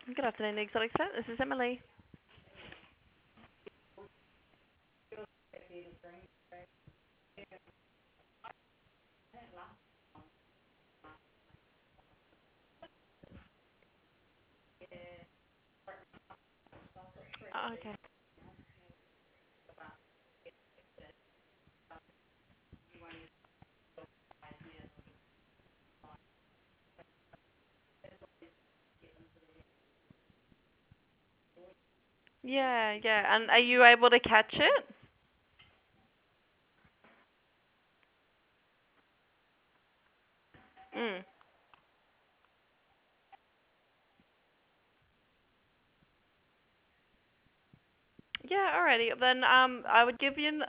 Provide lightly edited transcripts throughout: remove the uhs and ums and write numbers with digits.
Good afternoon, the Exotic Set. This is Emily. Oh, okay. Yeah, yeah. And are you able to catch it? Mm. Yeah, alrighty. Then I would give you.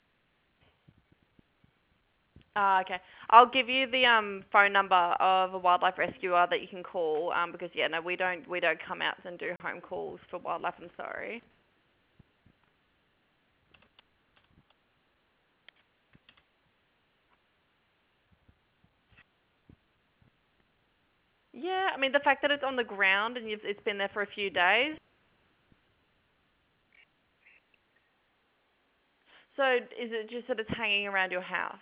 Okay. I'll give you the phone number of a wildlife rescuer that you can call. Because yeah, no, we don't come out and do home calls for wildlife. I'm sorry. Yeah, I mean the fact that it's on the ground and it's been there for a few days. So is it just that it's hanging around your house?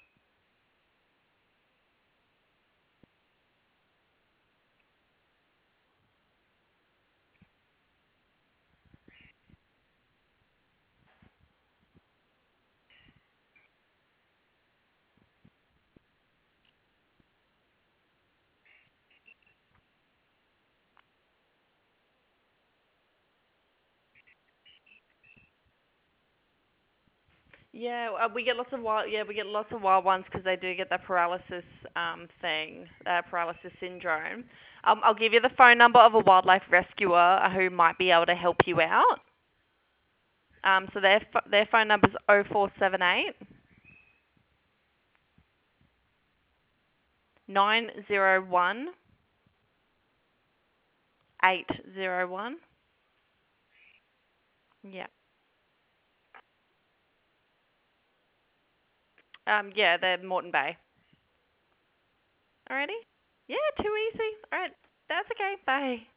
Yeah, we get lots of wild ones because they do get that paralysis thing, paralysis syndrome. I'll give you the phone number of a wildlife rescuer who might be able to help you out. So their phone number is 0478 901 801. Yeah. Yeah, they're Moreton Bay. Alrighty. Yeah, too easy. Alright, that's okay. Bye.